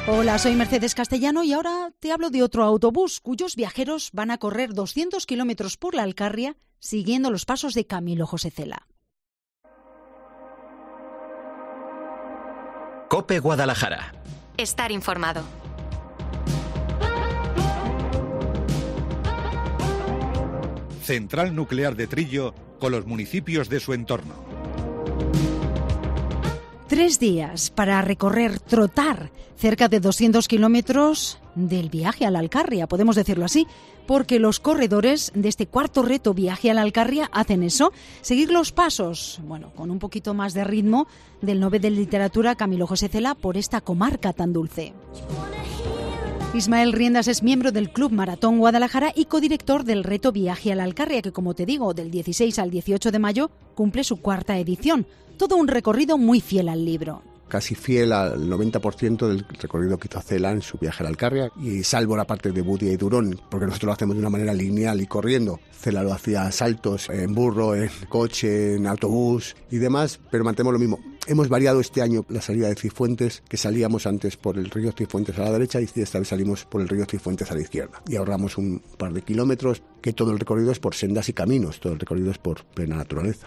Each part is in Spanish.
Hola, soy Mercedes Castellano y ahora te hablo de otro autobús cuyos viajeros van a correr 200 kilómetros por la Alcarria siguiendo los pasos de Camilo José Cela. COPE Guadalajara. Estar informado. Central Nuclear de Trillo con los municipios de su entorno. 3 días para recorrer, trotar cerca de 200 kilómetros del viaje a la Alcarria, podemos decirlo así, porque los corredores de este cuarto reto viaje a la Alcarria hacen eso, seguir los pasos, con un poquito más de ritmo, del Nobel de Literatura Camilo José Cela por esta comarca tan dulce. Ismael Riendas es miembro del Club Maratón Guadalajara y codirector del reto Viaje a la Alcarria, que, como te digo, del 16 al 18 de mayo cumple su 4ª edición. Todo un recorrido muy fiel al libro. Casi fiel al 90% del recorrido que hizo Cela en su viaje a la Alcarria, y salvo la parte de Budia y Durón, porque nosotros lo hacemos de una manera lineal y corriendo. Cela lo hacía a saltos, en burro, en coche, en autobús y demás, pero mantenemos lo mismo. Hemos variado este año la salida de Cifuentes, que salíamos antes por el río Cifuentes a la derecha y esta vez salimos por el río Cifuentes a la izquierda. Y ahorramos un par de kilómetros, que todo el recorrido es por sendas y caminos, todo el recorrido es por plena naturaleza.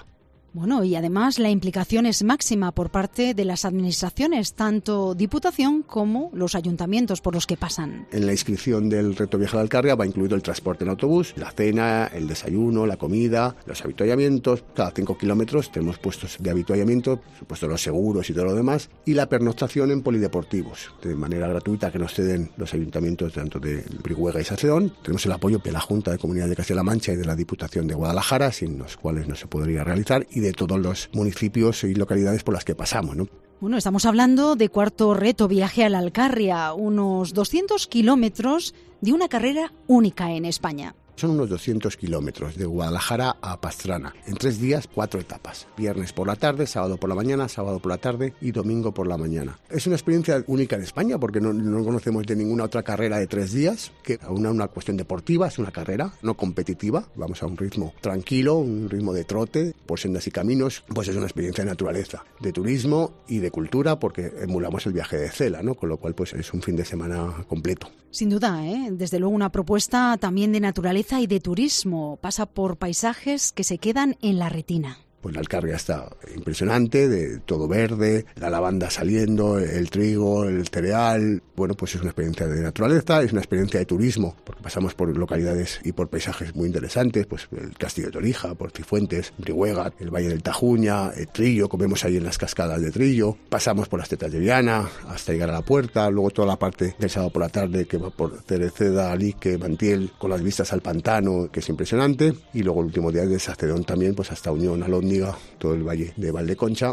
Y además la implicación es máxima por parte de las administraciones, tanto Diputación como los ayuntamientos por los que pasan. En la inscripción del reto Viaje a la Alcarria va incluido el transporte en autobús, la cena, el desayuno, la comida, los avituallamientos. Cada 5 kilómetros tenemos puestos de avituallamiento, por supuesto los seguros y todo lo demás, y la pernoctación en polideportivos, de manera gratuita, que nos ceden los ayuntamientos tanto de Brihuega y Sacedón. Tenemos el apoyo de la Junta de Comunidad de Castilla-La Mancha y de la Diputación de Guadalajara, sin los cuales no se podría realizar, y de todos los municipios y localidades por las que pasamos, ¿no? Estamos hablando de cuarto reto Viaje a la Alcarria, unos 200 kilómetros de una carrera única en España. Son unos 200 kilómetros de Guadalajara a Pastrana. En 3 días, 4 etapas. Viernes por la tarde, sábado por la mañana, sábado por la tarde y domingo por la mañana. Es una experiencia única en España porque no conocemos de ninguna otra carrera de 3 días, que una cuestión deportiva, es una carrera no competitiva. Vamos a un ritmo tranquilo, un ritmo de trote, por sendas y caminos. Pues es una experiencia de naturaleza, de turismo y de cultura, porque emulamos el viaje de Cela, ¿no? Con lo cual pues es un fin de semana completo. Sin duda, desde luego una propuesta también de naturaleza y de turismo. Pasa por paisajes que se quedan en la retina. Pues la Alcarria está impresionante, de todo verde, la lavanda saliendo, el trigo, el cereal. Pues es una experiencia de naturaleza, es una experiencia de turismo, porque pasamos por localidades y por paisajes muy interesantes, pues el Castillo de Torija, por Cifuentes, Brihuega, el Valle del Tajuña, el Trillo, comemos ahí en las cascadas de Trillo, pasamos por las Tetas de Viana hasta llegar a la puerta, luego toda la parte del sábado por la tarde que va por Cereceda, Alique, Mantiel, con las vistas al pantano, que es impresionante, y luego el último día de Sacedón también, pues hasta Unión, Alóndiga, todo el valle de Valdeconcha.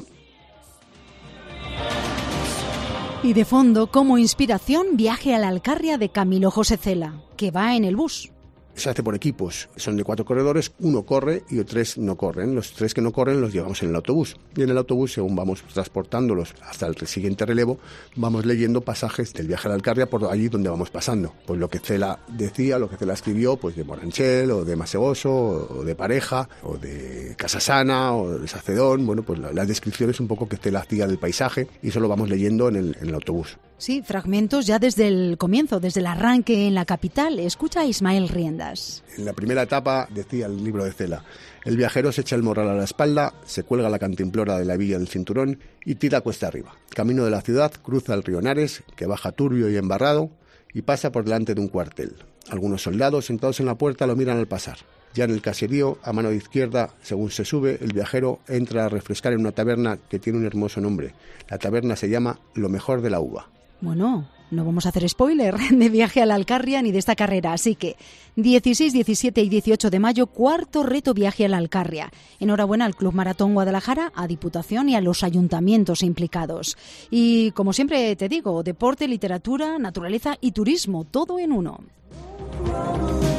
Y de fondo, como inspiración, Viaje a la Alcarria de Camilo José Cela, que va en el bus. Se hace por equipos, son de 4 corredores, 1 corre y 3 no corren. Los 3 que no corren los llevamos en el autobús. Y en el autobús, según vamos transportándolos hasta el siguiente relevo, vamos leyendo pasajes del viaje a la Alcarria por allí donde vamos pasando. Pues lo que Cela decía, lo que Cela escribió, pues de Moranchel, o de Masegoso, o de Pareja, o de Casasana, o de Sacedón. Pues las descripciones un poco que Cela hacía del paisaje, y eso lo vamos leyendo en el autobús. Sí, fragmentos ya desde el comienzo, desde el arranque en la capital. Escucha a Ismael Riendas. En la primera etapa, decía el libro de Cela, el viajero se echa el morral a la espalda, se cuelga la cantimplora de la villa del cinturón y tira cuesta arriba. Camino de la ciudad, cruza el río Henares, que baja turbio y embarrado, y pasa por delante de un cuartel. Algunos soldados sentados en la puerta lo miran al pasar. Ya en el caserío, a mano izquierda, según se sube, el viajero entra a refrescar en una taberna que tiene un hermoso nombre. La taberna se llama Lo Mejor de la Uva. No vamos a hacer spoiler de Viaje a la Alcarria ni de esta carrera, así que 16, 17 y 18 de mayo, cuarto reto Viaje a la Alcarria. Enhorabuena al Club Maratón Guadalajara, a Diputación y a los ayuntamientos implicados. Y como siempre te digo, deporte, literatura, naturaleza y turismo, todo en uno.